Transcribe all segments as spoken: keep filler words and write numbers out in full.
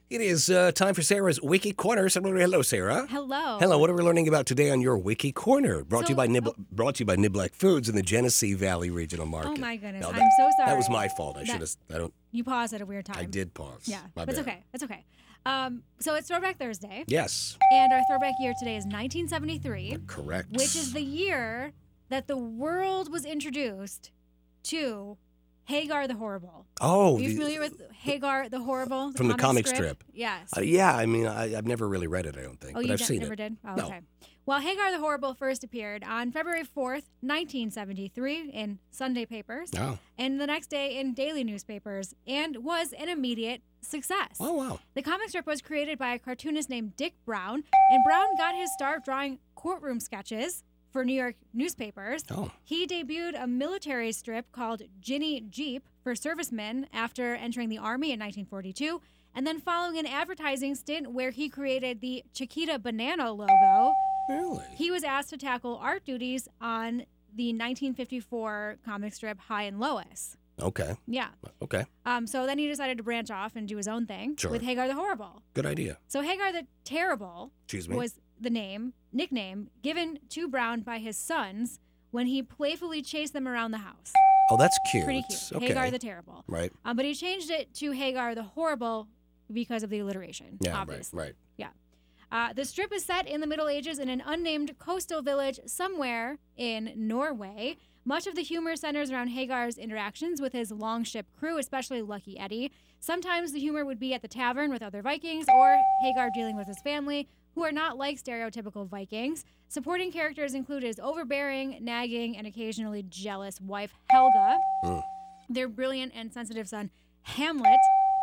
It is uh, time for Sarah's Wiki Corner. So, hello, Sarah. Hello. Hello. What are we learning about today on your Wiki Corner? Brought So- to you by Nib- oh. brought to you by Niblack Foods in the Genesee Valley Regional Market. Oh my goodness, No, I'm that- so sorry. That was my fault. I That- should have. I don't. You paused at a weird time. I did pause. Yeah, My that's bad. okay. That's okay. Um, so it's Throwback Thursday, Yes. and our throwback year today is nineteen seventy-three, Correct. which is the year that the world was introduced to Hagar the Horrible. oh Are you the- familiar with Hagar the Horrible? From the comic strip? Yes. Uh, yeah. I mean, I, I've never really read it. I don't think, Oh, but you I've d- seen never it. did? Oh, No. okay. Well, Hagar the Horrible first appeared on February fourth, nineteen seventy-three in Sunday papers, Oh. and the next day in daily newspapers, and was an immediate success. Oh wow. The comic strip was created by a cartoonist named Dick Brown, and Brown got his start drawing courtroom sketches for New York newspapers. Oh. He debuted a military strip called Ginny Jeep for servicemen after entering the Army in nineteen forty-two, and then following an advertising stint where he created the Chiquita Banana logo, Really? he was asked to tackle art duties on the nineteen fifty-four comic strip High and Lois. Okay. Yeah. Okay. Um, so then he decided to branch off and do his own thing Sure. with Hagar the Horrible. Good idea. So Hagar the Terrible Excuse me. was the name, nickname, given to Brown by his sons when he playfully chased them around the house. Oh, that's cute. Pretty cute. Okay. Hagar the Terrible. Right. Um, but he changed it to Hagar the Horrible because of the alliteration, Yeah. obviously. Right. Right. Uh, the strip is set in the Middle Ages in an unnamed coastal village somewhere in Norway. Much of the humor centers around Hagar's interactions with his longship crew, especially Lucky Eddie. Sometimes the humor would be at the tavern with other Vikings, or Hagar dealing with his family, who are not like stereotypical Vikings. Supporting characters include his overbearing, nagging, and occasionally jealous wife, Helga, Mm. their brilliant and sensitive son, Hamlet,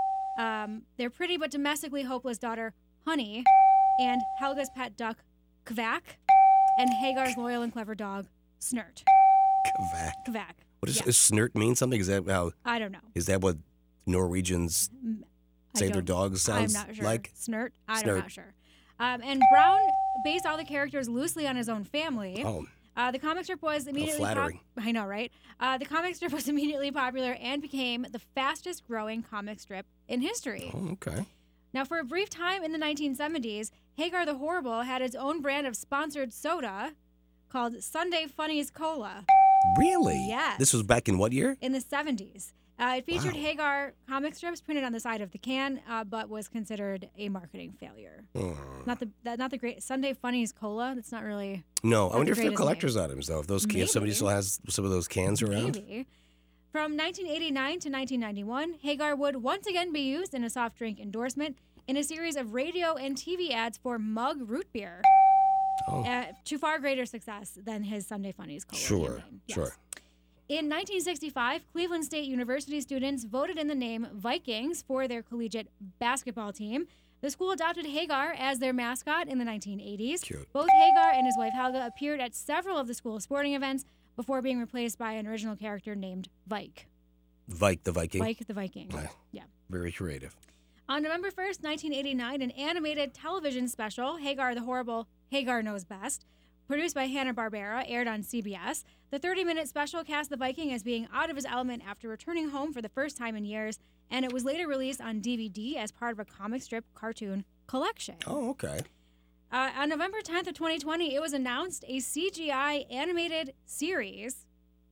um, their pretty but domestically hopeless daughter, Honey, and Helga's pet duck, Kvak, and Hagar's loyal and clever dog, Snert. Kvak. Kvak. What does Yeah. does snert mean? Something? Is that how? I don't know. Is that what Norwegians I say their don't- dogs sounds I'm not sure. like? Snert? I'm Snert. not sure. Um, and Brown based all the characters loosely on his own family. Oh, Uh, the comic strip was immediately flattering. I know, right? Uh, the comic strip was immediately popular and became the fastest growing comic strip in history. oh, okay. Now, for a brief time in the nineteen seventies, Hagar the Horrible had its own brand of sponsored soda called Sunday Funnies Cola Really? Yes. This was back in what year? in the seventies. Uh, it featured Wow. Hagar comic strips printed on the side of the can, uh, but was considered a marketing failure. Oh. Not the that, not the great Sunday Funnies Cola. That's not really No, I the wonder if they're greatest collector's items though. If those ca- if somebody Maybe. still has some of those cans around. maybe. From nineteen eighty-nine to nineteen ninety-one, Hagar would once again be used in a soft drink endorsement in a series of radio and T V ads for Mug root beer, Oh, uh, to far greater success than his Sunday Funnies Cola sure, campaign. Yes. sure. In nineteen sixty-five, Cleveland State University students voted in the name Vikings for their collegiate basketball team. The school adopted Hagar as their mascot in the nineteen eighties. Cute. Both Hagar and his wife Helga appeared at several of the school's sporting events before being replaced by an original character named Vike. Vike the Viking. Vike the Viking. Ah, Yeah. Very creative. On November first, nineteen eighty-nine, an animated television special, Hagar the Horrible, Hagar Knows Best, produced by Hanna-Barbera, aired on C B S. The thirty-minute special cast the Viking as being out of his element after returning home for the first time in years, and it was later released on D V D as part of a comic strip cartoon collection. Oh, okay. Uh, on November tenth of twenty twenty, it was announced a C G I animated series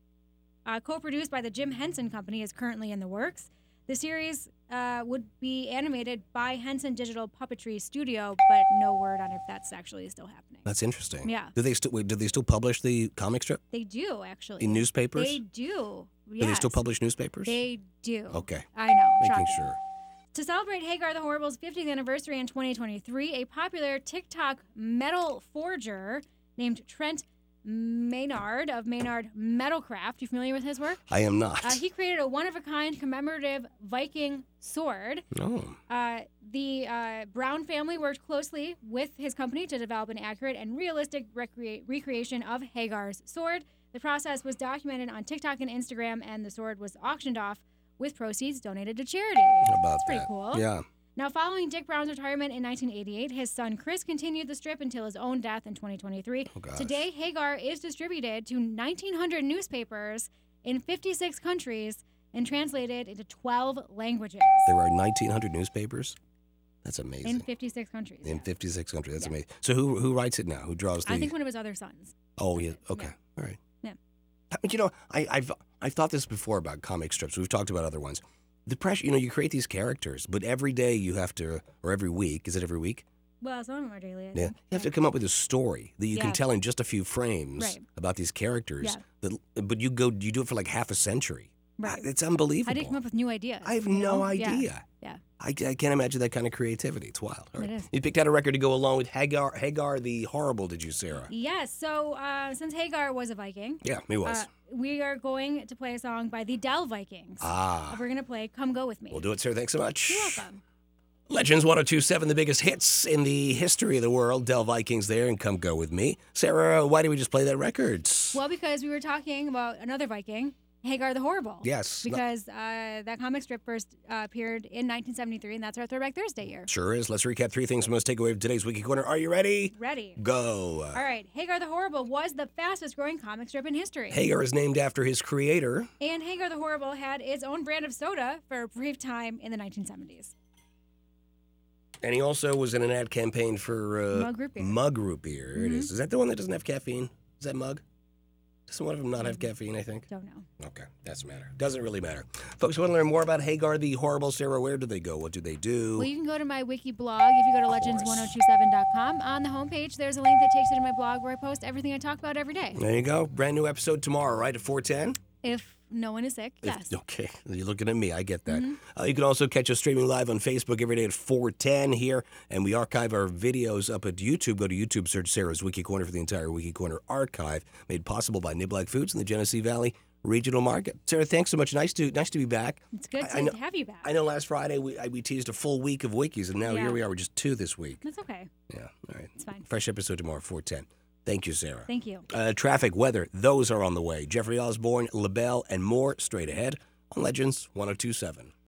uh, co-produced by the Jim Henson Company is currently in the works. The series uh, would be animated by Henson Digital Puppetry Studio, but no word on if that's actually still happening. That's interesting. Yeah. Do they still wait, do they still publish the comic strip They do, actually. in newspapers? They do. Do they still yes. publish newspapers? They do. Okay. I know. Making shocking. sure. To celebrate Hagar the Horrible's fiftieth anniversary in twenty twenty-three, a popular TikTok metal forger named Trent Maynard of Maynard Metalcraft. You familiar with his work? I am not. Uh, he created a one-of-a-kind commemorative Viking sword. no. Uh, the uh, Brown family worked closely with his company to develop an accurate and realistic recrea- recreation of Hagar's sword. The process was documented on TikTok and Instagram, and the sword was auctioned off with proceeds donated to charity. How about That's pretty that? cool. Yeah. Now, following Dick Brown's retirement in nineteen eighty-eight, his son Chris continued the strip until his own death in twenty twenty-three. Oh, gosh. Today, Hagar is distributed to nineteen hundred newspapers in fifty-six countries and translated into twelve languages. There are nineteen hundred newspapers. That's amazing. in fifty-six countries. In yeah. fifty-six countries. That's Yeah. amazing. So who who writes it now? Who draws the? I think one of his other sons. Oh, yeah. Okay. Yeah. All right. Yeah. But you know, I, I've I've thought this before about comic strips. We've talked about other ones. The pressure, you know, you create these characters, but every day you have to, or every week, is it every week? Well, some of them are daily. I Yeah. think. You have to come up with a story that you Yeah. can tell in just a few frames Right. about these characters. Yeah. That, but you go, you do it for like half a century. Right. It's unbelievable. How do you come up with new ideas? I have you no know? idea. Yeah. yeah. I, I can't imagine that kind of creativity. It's wild. All right. It is. You picked out a record to go along with Hagar, Hagar the Horrible, did you, Sarah? Yes. So uh, since Hagar was a Viking, Yeah, he was. uh, we are going to play a song by the Dell Vikings. ah. We're going to play Come Go With Me. We'll do it, Sarah. Thanks so much. You're welcome. Legends one oh two point seven, the biggest hits in the history of the world. Dell Vikings there, and Come Go With Me. Sarah, why did we just play that record? Well, because we were talking about another Viking, Hagar the Horrible. Yes. no- Because uh, that comic strip first uh, appeared in nineteen seventy-three, and that's our Throwback Thursday year. Sure is. Let's recap three things we must take away from today's Wiki Corner. Are you ready? Ready. Go. All right. Hagar the Horrible was the fastest growing comic strip in history. Hagar is named after his creator. And Hagar the Horrible had its own brand of soda for a brief time in the nineteen seventies. And he also was in an ad campaign for uh, Mug root beer. Mug root beer. It Mhm. is. Is that the one that doesn't have caffeine? Is that Mug? Doesn't one of them not have caffeine, I think? Don't know. Okay, doesn't matter. Doesn't really matter. Folks want to learn more about Hagar the Horrible, Sarah, where do they go? What do they do? Well, you can go to my wiki blog if you go to legends one oh two seven dot com. On the homepage, there's a link that takes you to my blog where I post everything I talk about every day. There you go. Brand new episode tomorrow, right, at four ten? If no one is sick, yes. Okay, you're looking at me. I get that. Mhm. Uh, you can also catch us streaming live on Facebook every day at four ten here, and we archive our videos up at YouTube. Go to YouTube, search Sarah's Wiki Corner for the entire Wiki Corner archive, made possible by Niblack Foods in the Genesee Valley Regional Market. Sarah, thanks so much. Nice to nice to be back. It's good I- to I know- have you back. I know last Friday we I, we teased a full week of wikis, and now Yeah. here we are. We're just two this week. That's okay. Yeah, all right. It's fine. Fresh episode tomorrow, four ten. Thank you, Sarah. Thank you. Uh, traffic, weather, those are on the way. Jeffrey Osborne, LaBelle, and more straight ahead on Legends one oh two point seven.